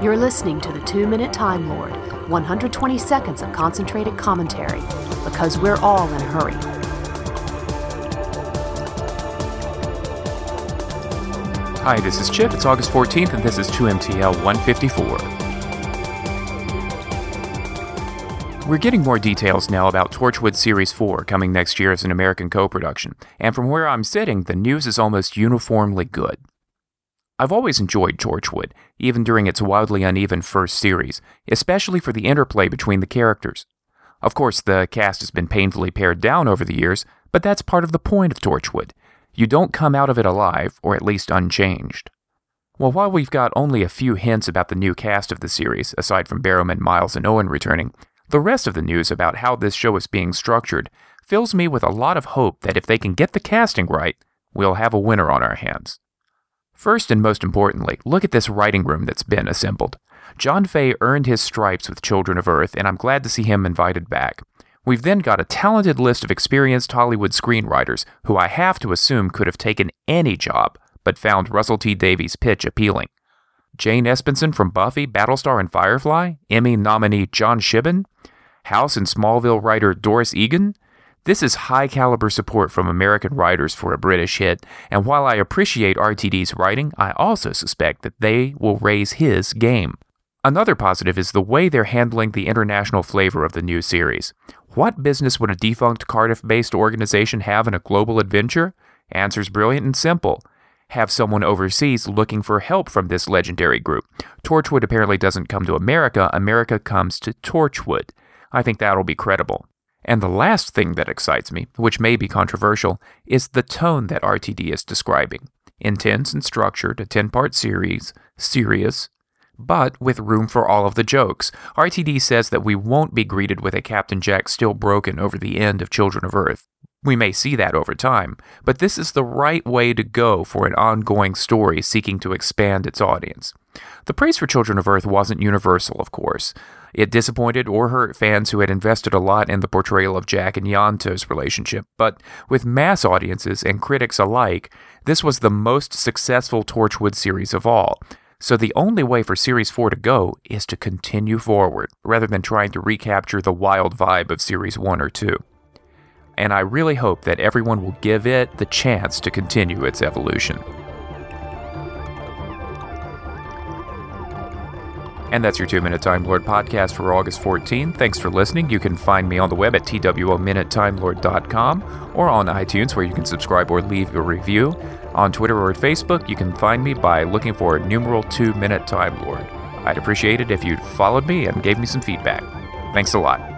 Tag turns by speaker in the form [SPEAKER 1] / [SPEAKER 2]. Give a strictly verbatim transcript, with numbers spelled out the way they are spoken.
[SPEAKER 1] You're listening to the Two-Minute Time Lord, one hundred twenty seconds of concentrated commentary, because we're all in a hurry.
[SPEAKER 2] Hi, this is Chip. It's August fourteenth, and this is two M T L one fifty-four. We're getting more details now about Torchwood Series four coming next year as an American co-production, and from where I'm sitting, the news is almost uniformly good. I've always enjoyed Torchwood, even during its wildly uneven first series, especially for the interplay between the characters. Of course, the cast has been painfully pared down over the years, but that's part of the point of Torchwood. You don't come out of it alive, or at least unchanged. Well, while we've got only a few hints about the new cast of the series, aside from Barrowman, Miles, and Owen returning, the rest of the news about how this show is being structured fills me with a lot of hope that if they can get the casting right, we'll have a winner on our hands. First and most importantly, look at this writing room that's been assembled. John Fay earned his stripes with Children of Earth, and I'm glad to see him invited back. We've then got a talented list of experienced Hollywood screenwriters who I have to assume could have taken any job, but found Russell T Davies' pitch appealing. Jane Espenson from Buffy, Battlestar, and Firefly, Emmy nominee John Shiban, House and Smallville writer Doris Egan. This is high-caliber support from American writers for a British hit, and while I appreciate R T D's writing, I also suspect that they will raise his game. Another positive is the way they're handling the international flavor of the new series. What business would a defunct Cardiff-based organization have in a global adventure? Answer's brilliant and simple. Have someone overseas looking for help from this legendary group. Torchwood apparently doesn't come to America, America comes to Torchwood. I think that'll be credible. And the last thing that excites me, which may be controversial, is the tone that R T D is describing. Intense and structured, a ten-part series, serious, but with room for all of the jokes. R T D says that we won't be greeted with a Captain Jack still broken over the end of Children of Earth. We may see that over time, but this is the right way to go for an ongoing story seeking to expand its audience. The praise for Children of Earth wasn't universal, of course. It disappointed or hurt fans who had invested a lot in the portrayal of Jack and Yonto's relationship, but with mass audiences and critics alike, this was the most successful Torchwood series of all. So the only way for Series four to go is to continue forward, rather than trying to recapture the wild vibe of Series one or two. And I really hope that everyone will give it the chance to continue its evolution. And that's your two-Minute Time Lord podcast for August fourteenth. Thanks for listening. You can find me on the web at T W O minute time lord dot com or on iTunes, where you can subscribe or leave a review. On Twitter or at Facebook, you can find me by looking for numeral two-Minute Time Lord. I'd appreciate it if you'd followed me and gave me some feedback. Thanks a lot.